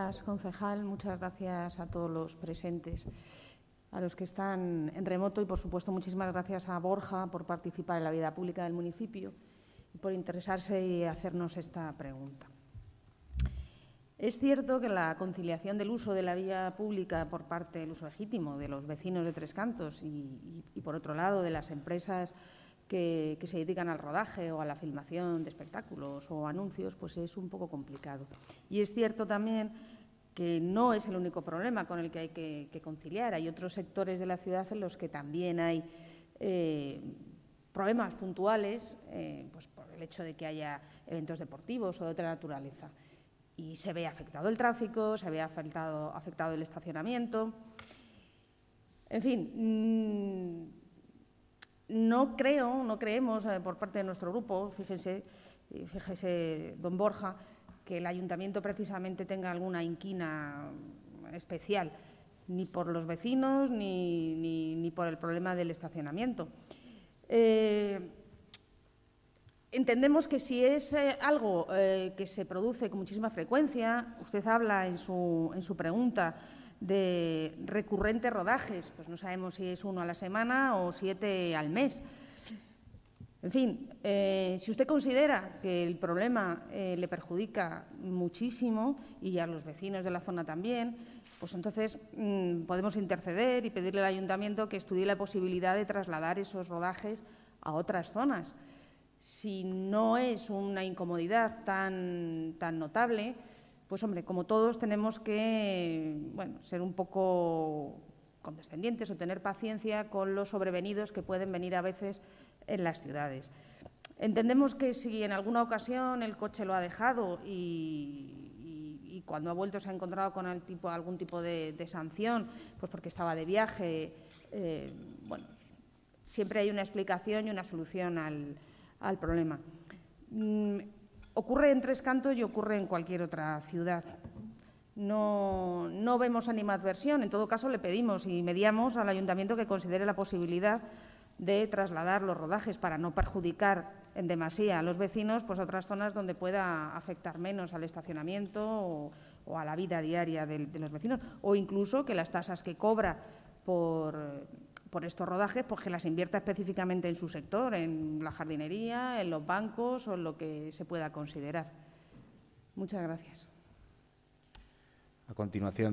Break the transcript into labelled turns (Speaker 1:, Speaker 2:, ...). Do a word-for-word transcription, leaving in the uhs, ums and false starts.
Speaker 1: gracias, concejal. Muchas gracias a todos los presentes, a los que están en remoto y, por supuesto, muchísimas gracias a Borja por participar en la vida pública del municipio y por interesarse y hacernos esta pregunta. Es cierto que la conciliación del uso de la vía pública por parte del uso legítimo de los vecinos de Tres Cantos y, y, y por otro lado, de las empresas que, que se dedican al rodaje o a la filmación de espectáculos o anuncios, pues es un poco complicado. Y es cierto también que no es el único problema con el que hay que, que conciliar. Hay otros sectores de la ciudad en los que también hay eh, problemas puntuales, eh, pues por el hecho de que haya eventos deportivos o de otra naturaleza. Y se ve afectado el tráfico, se ve afectado, afectado el estacionamiento. En fin, mmm, no creo, no creemos eh, por parte de nuestro grupo, fíjese, fíjese, don Borja, que el ayuntamiento precisamente tenga alguna inquina especial, ni por los vecinos ni, ni, ni por el problema del estacionamiento. Eh, Entendemos que si es eh, algo eh, que se produce con muchísima frecuencia, usted habla en su, en su pregunta de recurrentes rodajes, pues no sabemos si es uno a la semana o siete al mes. En fin, eh, si usted considera que el problema eh, le perjudica muchísimo y a los vecinos de la zona también, pues entonces mmm, podemos interceder y pedirle al ayuntamiento que estudie la posibilidad de trasladar esos rodajes a otras zonas. Si no es una incomodidad tan, tan notable, pues, hombre, como todos tenemos que bueno, ser un poco condescendientes o tener paciencia con los sobrevenidos que pueden venir a veces en las ciudades. Entendemos que si en alguna ocasión el coche lo ha dejado y, y, y cuando ha vuelto se ha encontrado con el tipo, algún tipo de, de sanción, pues porque estaba de viaje, eh, bueno, siempre hay una explicación y una solución al al problema. Mm, ocurre en Tres Cantos y ocurre en cualquier otra ciudad. No, no vemos animadversión. En todo caso, le pedimos y mediamos al ayuntamiento que considere la posibilidad de trasladar los rodajes para no perjudicar en demasía a los vecinos, pues a otras zonas donde pueda afectar menos al estacionamiento o, o a la vida diaria de, de los vecinos, o incluso que las tasas que cobra por por estos rodajes, pues que las invierta específicamente en su sector, en la jardinería, en los bancos o en lo que se pueda considerar. Muchas gracias.
Speaker 2: A continuación.